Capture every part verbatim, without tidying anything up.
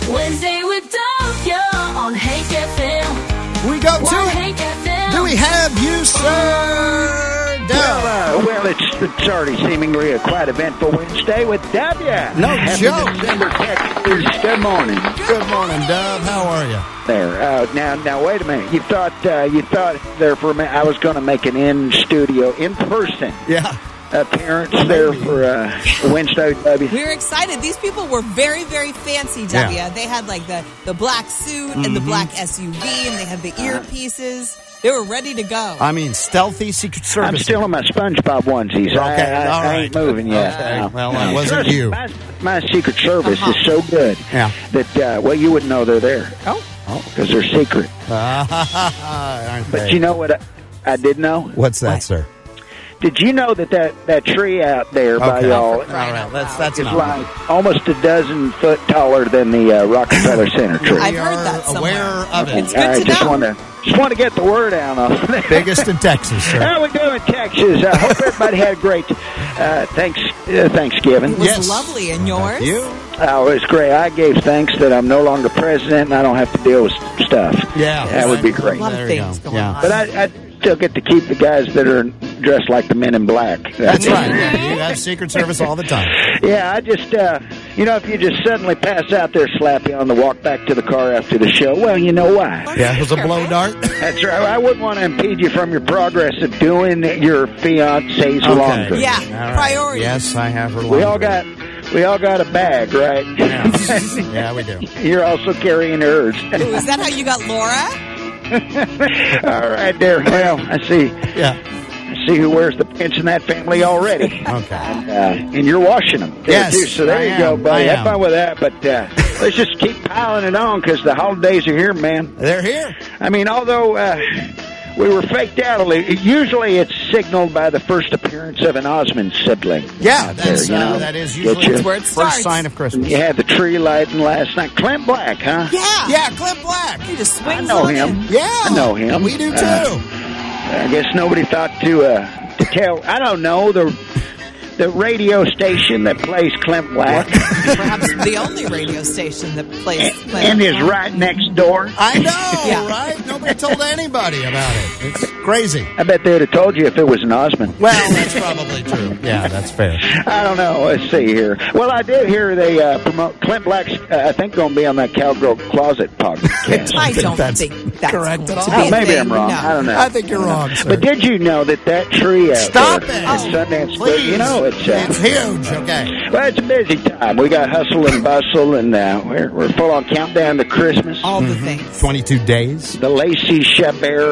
Wednesday with W on Hake F M. We go to One Hake F M. Do we have you, sir? Well, uh, well, it's, it's already seemingly a quite eventful Wednesday with W. No Happy joke. December, Texas. Good morning. Good morning, Dub. How are you? There. Uh, now, now, wait a minute. You thought uh, you thought there for a minute I was going to make an in studio, in person Yeah. appearance there for uh, Wednesday W. We were excited. These people were very, very fancy, W. Yeah. They had like the, the black suit and the black S U V, and they had the earpieces. They were ready to go. I mean, stealthy Secret Service. I'm still in my SpongeBob onesies. Okay, I, I, all I ain't right. moving yet. Okay, No. well, it wasn't Trust me, you. My, my Secret Service Uh-huh. is so good Yeah. that, uh, well, you wouldn't know they're there. Oh. Because they're secret. Aren't But they? you know what I, I did know? What's that, What? sir? Did you know that that, that tree out there by Okay. y'all All right, that's that's is not. like almost a dozen foot taller than the uh, Rockefeller Center tree? I've We heard are that somewhere. aware of it. It's good I to just know. Want to just want to get the word out on it. Biggest in Texas, sir. How we doing, Texas? I hope everybody had a great uh, thanks uh, Thanksgiving. It was Yes. lovely. And yours? You? Oh, it was great. I gave thanks that I'm no longer president and I don't have to deal with stuff. Yeah. That would be great. A lot of There you things go. going Yeah. on. But I, I still get to keep the guys that are dressed like the men in black. That's right. Yeah, you have Secret Service all the time. Yeah, I just, uh, you know, if you just suddenly pass out there, slap you on the walk back to the car after the show, well, you know why. Yeah, it was a blow dart. That's right. I wouldn't want to impede you from your progress of doing your fiance's laundry. Yeah, All right. priorities. Yes, I have her. We all laundry. got, we all got a bag, right? Yes. Yeah, we do. You're also carrying hers. Ooh, is that how you got Laura? All right, there. Well, I see. Yeah. I see who wears the pants in that family already. Okay. Uh, and you're washing them. there, Yes, too. So there I you am. go, I buddy. Have am. fun with that. But uh, let's just keep piling it on because the holidays are here, man. They're here. I mean, although uh, we were faked out a little, usually it's signaled by the first appearance of an Osmond sibling. Yeah, out there, that's you uh, know? that is Get usually you? the where it first starts. sign of Christmas. You had the tree lighting last night. Clint Black, huh? Yeah. Yeah, Clint Black. He just I swings know on him. in. Yeah, I know him. We do too. Uh, I guess nobody thought to uh, to tell. I don't know the the radio station that plays Clint Black Perhaps the only radio station that plays. and is right next door. I know, Yeah. right? Nobody told anybody about it. It's crazy. I bet they would have told you if it was an Osmond. Well, that's probably true. Yeah, that's fair. I don't know. Let's see here. Well, I did hear they uh, promote Clint Black's. Uh, I think going to be on that Cowgirl Closet podcast. I don't that's think that's correct going at to all. be a Maybe thing. I'm wrong. No. I don't know. I think you're wrong, sir. But did you know that that tree out Stop there it. at Sundance, Please. you know, it's uh, It's huge. Okay. well, it's a busy time. We got hustle and bustle, and uh, we're we're full on countdown to Christmas. All the things. twenty-two days. The Lacey Chabert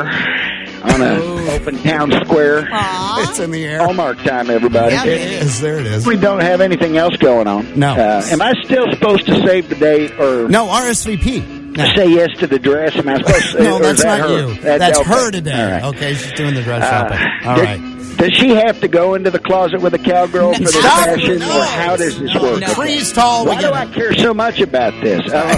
on a open town square. Aw. It's in the air. Hallmark time, everybody. Yeah, It is. There it is. We don't have anything else going on. No. Uh, am I still supposed to save the date or No, R S V P. No, say yes to the dress? Am I supposed to? no or that's is that not her? you. That- That's okay. her today. All right. Okay, she's doing the dress shopping. Uh, All did- right. Does she have to go into the closet with a cowgirl for this Stop. fashion, No. or how does this No, work? no. Trees tall. We Why do get I it. care so much about this? Uh,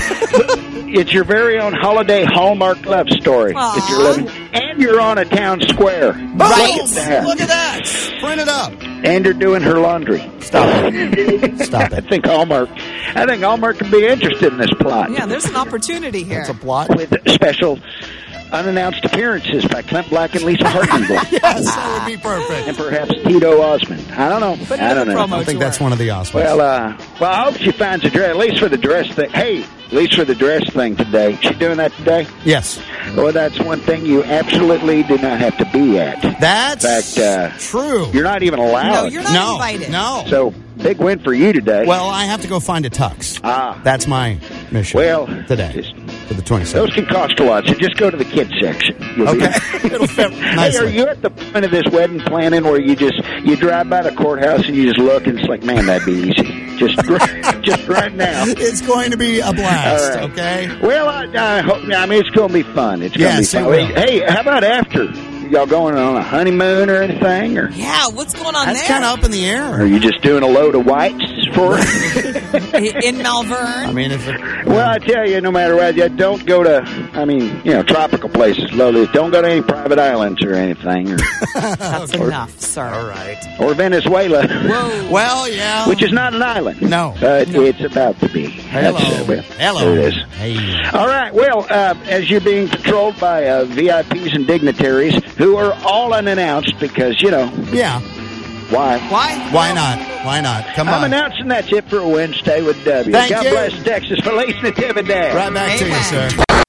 it's your very own holiday Hallmark love story Aw. that you're living, and you're on a town square. Right. Look at that. Look at that. Print it up. And you're doing her laundry. Stop it. Stop I it. think Hallmark. I think Hallmark could be interested in this plot. Yeah, there's an opportunity here. It's a plot. With special unannounced appearances by Clint Black and Lisa Hartman. Yes, that would be perfect. And perhaps Tito Osmond. I don't know. Put I it don't in the know. promo I think tour. that's one of the Osmonds. Well, uh, well, I hope she finds a dress, at least for the dress thing. Hey, at least for the dress thing today. She doing that today? yes. Well, that's one thing you absolutely do not have to be at. That's In fact, uh, true. You're not even allowed. No, you're not no, invited. no. So, big win for you today. Well, I have to go find a tux. Ah. That's my mission Well, today just- for the those twenty-seventh. can cost a lot, so just go to the kids section. You'll be- Okay. It'll fit Hey, nicely. are you at the point of this wedding planning where you just you drive by the courthouse and you just look and it's like, man, that'd be easy. Just just right now. It's going to be a blast, All right. okay? Well, I, I hope. I mean, it's going to be fun. It's going to Yes, be it fun. will. Hey, how about after? Y'all going on a honeymoon or anything, or Yeah, what's going on That's there? kind of up in the are air. you just doing a load of whites for. In Malvern. I mean, if it, Well, I tell you, no matter what, you don't go to, I mean, you know, tropical places, lovely. Don't go to any private islands or anything. Or, That's enough, sir. all right. or Venezuela. Whoa. Well, yeah. Which is not an island. No. But it's about to be. Hello. That's, uh, well, Hello. There it is. Hey. All right. Well, uh, as you're being patrolled by uh, V I Ps and dignitaries who are all unannounced because, you know, Yeah. why? Why? Why not? Why not? Come I'm on. announcing that's it for Wednesday with W. Thank God you. bless Texas for listening to Tim and Dad. Right back to you, Amen. sir.